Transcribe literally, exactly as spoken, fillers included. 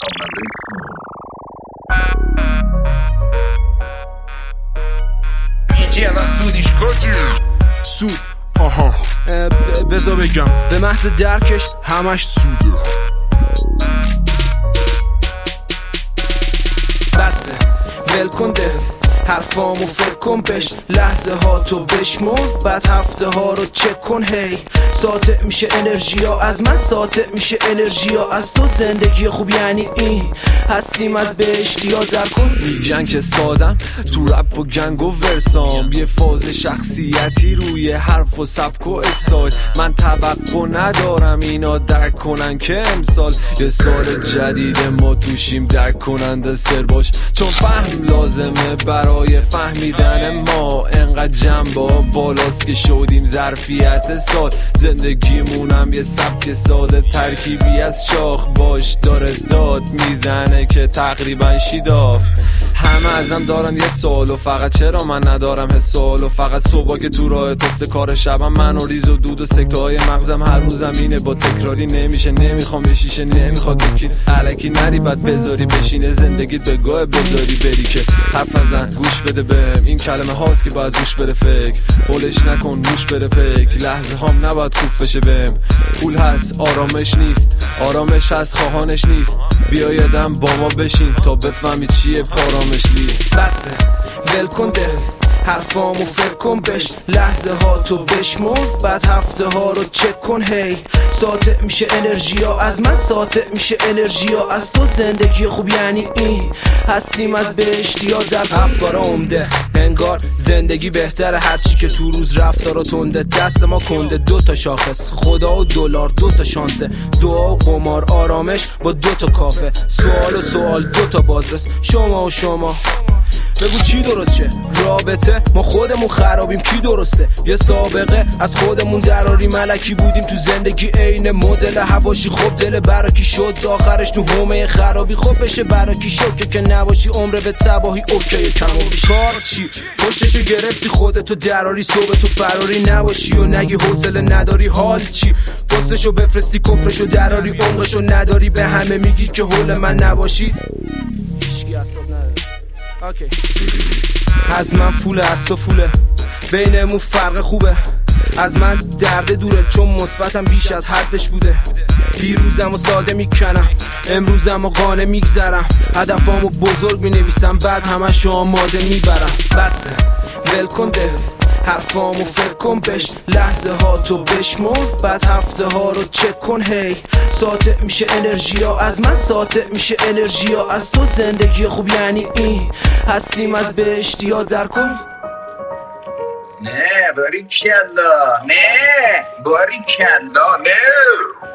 اینجا الان سودیش کجی؟ سود آها بذار بگم به محض درکش همش سوده. بسه ول کن ده حرفامو فکر کن بش، لحظه ها تو بشمون بعد هفته ها رو چک کن. هی ساطع میشه انرژی ها از من، ساطع میشه انرژی ها از تو. زندگی خوب یعنی این هستیم از بهشتی ها در کن. میگن که سادم تو رپ و گنگ و ورسام، یه فاز شخصیتی روی حرف و سبک و استایل. من توقع ندارم اینا درک کنن که امسال یه سال جدید ما توشیم، درک کننده سر باش چون فهم لازمه برای فهمیدن ما. انقدر جنبا بالاست که شدیم ظرفیت سال. زندگیمونم یه سبک ساده ترکیبی از شاخ باش، داره داد میزنه که تقریبا شیداف. همه ازم دارن یه سوال و فقط چرا من ندارم حسال. و فقط صبح که تو راه تست کار شبم من و ریز و دود و سکته های مغزم هر روزم اینه. با تکراری نمیشه، نمیخوام بشیشه، نمیخواد بکین علکی نری بعد بذاری بشینه زندگیت به گاه بذاری بری که حرف نزن گوش بده بهم. این کلمه هاست که باید روش بره فکر، قولش نکن روش بره فکر. لحظه هام نباید خوب بشه بهم. پول هست آرامش نیست، آرامش هست خواهانش نیست. بیا یادم با ما بشین تا بفهمی چیه پارامش لی. بسه ول کن ده حرفامو فکر کن بش، لحظه ها تو بشمون بعد هفته ها رو چک کن. هی ساطع میشه انرژی ها از من، ساطع میشه انرژی ها از تو. زندگی خوب یعنی این هستیم از بهشتی ها در کن. افکار عمده انگار زندگی بهتره، هرچی که تو روز رفتار و تنده. دست ما کنده دو تا شاخص، خدا و دلار دو تا شانسه. دعا و قمار آرامش با دو تا کافه. سوال و سوال دو تا بازرس، شما و شما بگو چی درست شه. رابطه ما خودمون خرابیم کی درسته. یه سابقه از خودمون دراری ملکی بودیم تو زندگی عین مدل هواشی. خب دل براکی شد آخرش تو حومه خرابی. خب بشه براکی شد که که نباشی عمره به تباهی. اوکی کم و بیش کار چی پشتشو گرفتی خودتو دراری. صبح تو فراری نباشی و نگی حوصله نداری. حال چی پستشو بفرستی کفرشو دراری. عمقشو نداری به همه میگی که حول من نباشی. هیچکی اصاب نداره. اوکی از من فوله از تو فوله، بینمون فرق خوبه. از من درد دوره چون مثبتم بیش از حدش بوده. دیروزم و ساده میکنم، امروزم و قانه میگذرم. هدفامو بزرگ مینویسم بعد همشو آماده میبرم. بسه ول کن ده حرفامو فکر کن بش، لحظه ها تو بشمون بعد هفته ها رو چک کن. هی ساطع میشه انرژی ها از من، ساطع میشه انرژی ها از تو. زندگی خوب یعنی این هستیم از بهشتی ها در کن. نه باریکلا، نه باریکلا، نه